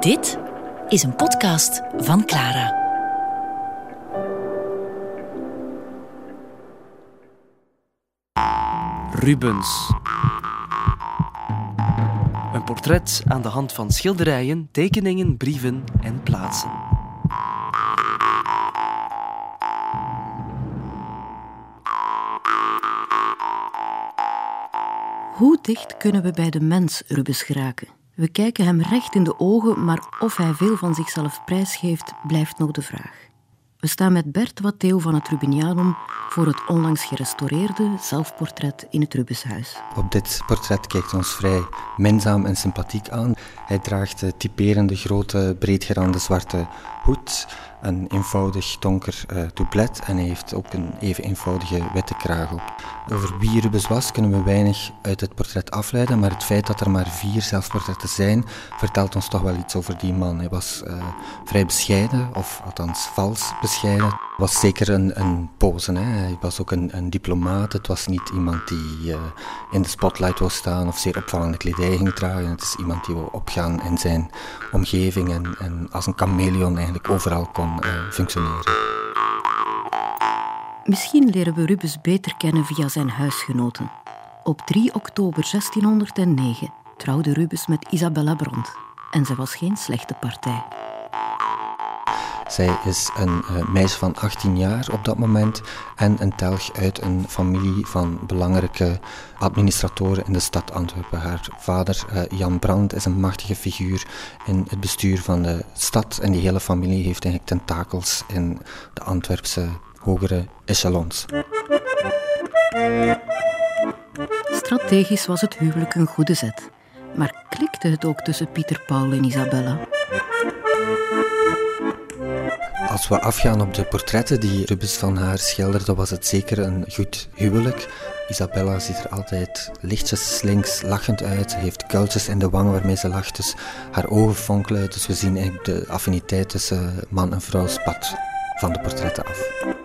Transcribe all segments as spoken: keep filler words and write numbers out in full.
Dit is een podcast van Clara. Rubens. Een portret aan de hand van schilderijen, tekeningen, brieven en plaatsen. Hoe dicht kunnen we bij de mens Rubens geraken? We kijken hem recht in de ogen, maar of hij veel van zichzelf prijsgeeft, blijft nog de vraag. We staan met Bert Watteo van het Rubinianum voor het onlangs gerestaureerde zelfportret in het Rubenshuis. Op dit portret kijkt ons vrij minzaam en sympathiek aan. Hij draagt de typerende grote, breedgerande zwarte hoed, een eenvoudig donker uh, doublet en hij heeft ook een even eenvoudige witte kraag op. Over wie Rubens was kunnen we weinig uit het portret afleiden, maar het feit dat er maar vier zelfportretten zijn, vertelt ons toch wel iets over die man. Hij was uh, vrij bescheiden, of althans vals bescheiden. Hij was zeker een, een pose, hè. Hij was ook een, een diplomaat. Het was niet iemand die uh, in de spotlight wou staan of zeer opvallende kledij ging dragen. Het is iemand die wou opgaan in zijn omgeving en, en als een chameleon eigenlijk overal kon uh, functioneren. Misschien leren we Rubens beter kennen via zijn huisgenoten. Op drie oktober zestienhonderdnegen trouwde Rubens met Isabella Brand. En zij was geen slechte partij. Zij is een uh, meisje van achttien jaar op dat moment en een telg uit een familie van belangrijke administratoren in de stad Antwerpen. Haar vader, uh, Jan Brand, is een machtige figuur in het bestuur van de stad en die hele familie heeft eigenlijk tentakels in de Antwerpse hogere echelons. Strategisch was het huwelijk een goede zet. Maar klikte het ook tussen Pieter Paul en Isabella? Als we afgaan op de portretten die Rubens van haar schilderde, was het zeker een goed huwelijk. Isabella ziet er altijd lichtjes slinks lachend uit. Ze heeft kuiltjes in de wangen waarmee ze lacht, dus haar ogen fonkelen. Dus we zien eigenlijk de affiniteit tussen man en vrouw spat van de portretten af.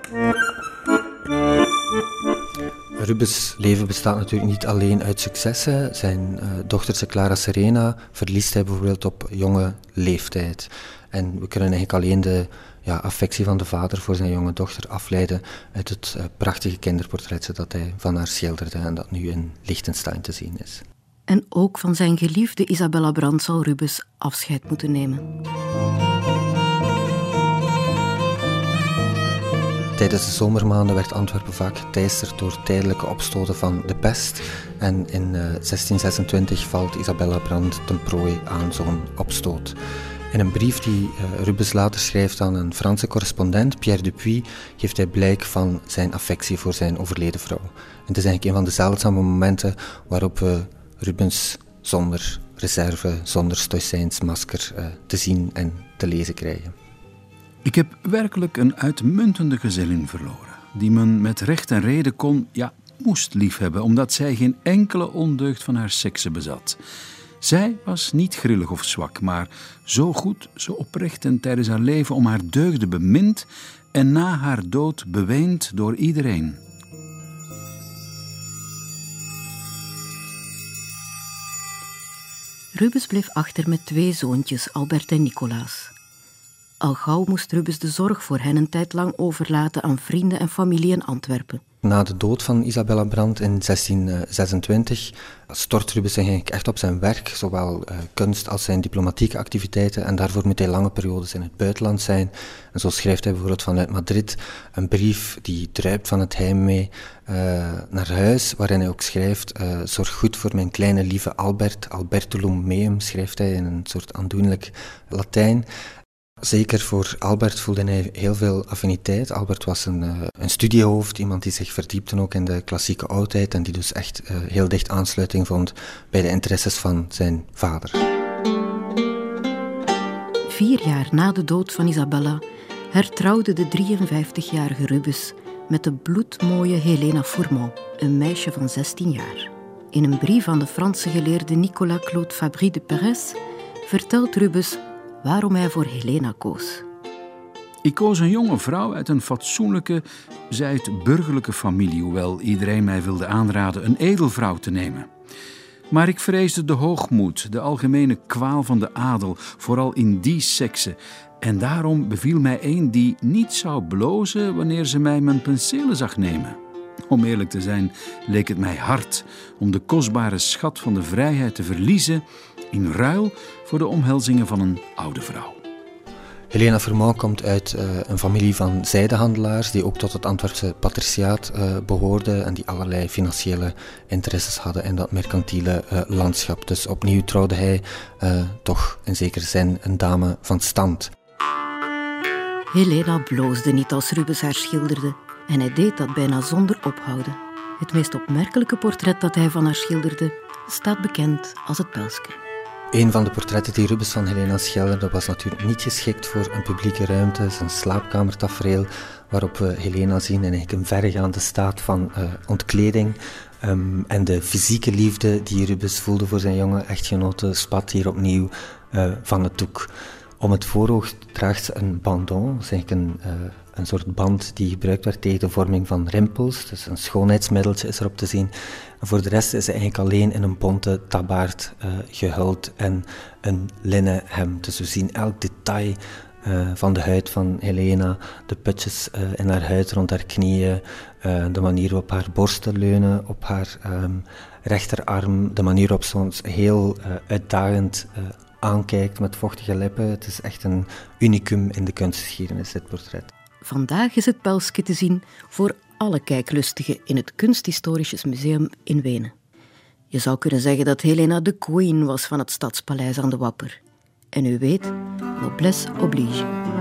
Rubens' leven bestaat natuurlijk niet alleen uit successen. Zijn uh, dochtertje Clara Serena verliest hij bijvoorbeeld op jonge leeftijd. En we kunnen eigenlijk alleen de ja, affectie van de vader voor zijn jonge dochter afleiden uit het uh, prachtige kinderportretje dat hij van haar schilderde en dat nu in Liechtenstein te zien is. En ook van zijn geliefde Isabella Brand zal Rubens afscheid moeten nemen. Tijdens de zomermaanden werd Antwerpen vaak geteisterd door tijdelijke opstoten van de pest. En in uh, zestien zesentwintig valt Isabella Brand ten prooi aan zo'n opstoot. In een brief die uh, Rubens later schrijft aan een Franse correspondent, Pierre Dupuy, geeft hij blijk van zijn affectie voor zijn overleden vrouw. En het is eigenlijk een van de zeldzame momenten waarop we Rubens zonder reserve, zonder stoïcijns masker uh, te zien en te lezen krijgen. Ik heb werkelijk een uitmuntende gezellin verloren, die men met recht en reden kon, ja, moest liefhebben, omdat zij geen enkele ondeugd van haar sekse bezat. Zij was niet grillig of zwak, maar zo goed, zo oprecht en tijdens haar leven om haar deugden bemind en na haar dood beweend door iedereen. Rubens bleef achter met twee zoontjes, Albert en Nicolaas. Al gauw moest Rubens de zorg voor hen een tijd lang overlaten aan vrienden en familie in Antwerpen. Na de dood van Isabella Brand in zestien zesentwintig stort Rubens zich eigenlijk echt op zijn werk, zowel uh, kunst als zijn diplomatieke activiteiten, en daarvoor moet hij lange periodes in het buitenland zijn. En zo schrijft hij bijvoorbeeld vanuit Madrid een brief die druipt van het heimwee uh, naar huis, waarin hij ook schrijft: uh, zorg goed voor mijn kleine lieve Albert, Albertulum meum, schrijft hij in een soort aandoenlijk Latijn. Zeker voor Albert voelde hij heel veel affiniteit. Albert was een, uh, een studiehoofd, iemand die zich verdiepte ook in de klassieke oudheid en die dus echt uh, heel dicht aansluiting vond bij de interesses van zijn vader. Vier jaar na de dood van Isabella hertrouwde de drieënvijftigjarige Rubens met de bloedmooie Helena Fourmont, een meisje van zestien jaar. In een brief aan de Franse geleerde Nicolas Claude Fabry de Perez vertelt Rubens waarom hij voor Helena koos. Ik koos een jonge vrouw uit een fatsoenlijke, zij het burgerlijke familie, hoewel iedereen mij wilde aanraden een edelvrouw te nemen. Maar ik vreesde de hoogmoed, de algemene kwaal van de adel, vooral in die sekse. En daarom beviel mij een die niet zou blozen wanneer ze mij mijn penselen zag nemen. Om eerlijk te zijn, leek het mij hard om de kostbare schat van de vrijheid te verliezen in ruil voor de omhelzingen van een oude vrouw. Helena Fourmont komt uit uh, een familie van zijdehandelaars die ook tot het Antwerpse patriciaat uh, behoorden en die allerlei financiële interesses hadden in dat mercantiele uh, landschap. Dus opnieuw trouwde hij uh, toch in zekere zin een dame van stand. Helena bloosde niet als Rubens haar schilderde en hij deed dat bijna zonder ophouden. Het meest opmerkelijke portret dat hij van haar schilderde staat bekend als het Pelske. Een van de portretten die Rubens van Helena schilderde was natuurlijk niet geschikt voor een publieke ruimte. Zijn slaapkamertafereel waarop we Helena zien in eigenlijk een verregaande staat van uh, ontkleding. Um, en de fysieke liefde die Rubens voelde voor zijn jonge echtgenote spat hier opnieuw uh, van het doek. Om het voorhoofd draagt ze een bandon, dat is eigenlijk een, uh, een soort band die gebruikt werd tegen de vorming van rimpels. Dus een schoonheidsmiddeltje is erop te zien. En voor de rest is ze eigenlijk alleen in een bonte tabaard uh, gehuld en een linnen hemd. Dus we zien elk detail uh, van de huid van Helena, de putjes uh, in haar huid rond haar knieën, uh, de manier waarop haar borsten leunen op haar um, rechterarm, de manier waarop ze ons heel uh, uitdagend uh, aankijkt met vochtige lippen. Het is echt een unicum in de kunstgeschiedenis, dit portret. Vandaag is het Pelske te zien voor alle kijklustigen in het Kunsthistorisch Museum in Wenen. Je zou kunnen zeggen dat Helena de queen was van het Stadspaleis aan de Wapper. En u weet, noblesse oblige.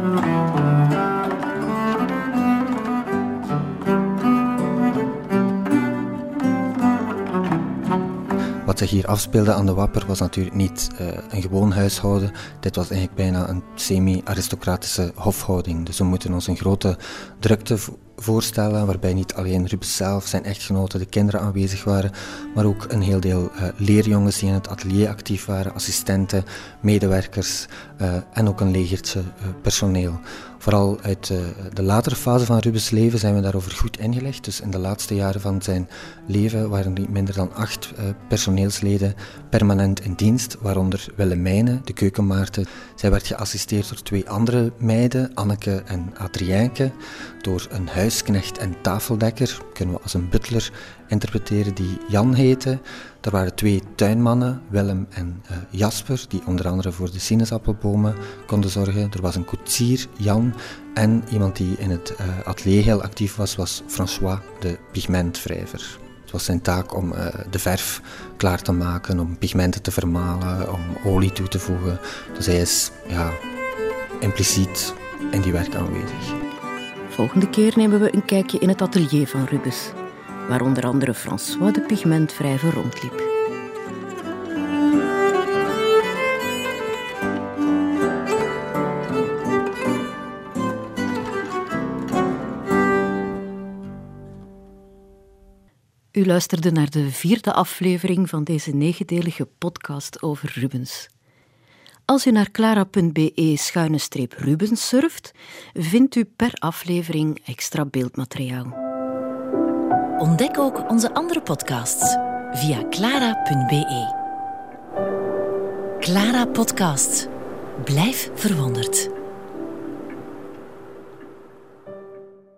Wat zich hier afspeelde aan de Wapper was natuurlijk niet uh, een gewoon huishouden. Dit was eigenlijk bijna een semi-aristocratische hofhouding. Dus we moeten ons een grote drukte voorstellen, waarbij niet alleen Rubens zelf, zijn echtgenoten, de kinderen aanwezig waren, maar ook een heel deel uh, leerjongens die in het atelier actief waren, assistenten, medewerkers uh, en ook een legertje uh, personeel. Vooral uit uh, de latere fase van Rubens' leven zijn we daarover goed ingelicht. Dus in de laatste jaren van zijn leven waren er niet minder dan acht uh, personeelsleden permanent in dienst, waaronder Willemijne, de keukenmaagde. Zij werd geassisteerd door twee andere meiden, Anneke en Adriënke, door een huisknecht en tafeldekker, kunnen we als een butler interpreteren, die Jan heette. Er waren twee tuinmannen, Willem en uh, Jasper, die onder andere voor de sinaasappelbomen konden zorgen. Er was een koetsier, Jan, en iemand die in het uh, atelier heel actief was, was François, de pigmentwrijver. Het was zijn taak om uh, de verf klaar te maken, om pigmenten te vermalen, om olie toe te voegen. Dus hij is ja, impliciet in die werk aanwezig. Volgende keer nemen we een kijkje in het atelier van Rubens, waar onder andere François de pigmentwrijver rondliep. U luisterde naar de vierde aflevering van deze negendelige podcast over Rubens. Als u naar clara punt be schuine streep Rubens surft, vindt u per aflevering extra beeldmateriaal. Ontdek ook onze andere podcasts via clara punt be. Clara Podcast. Blijf verwonderd.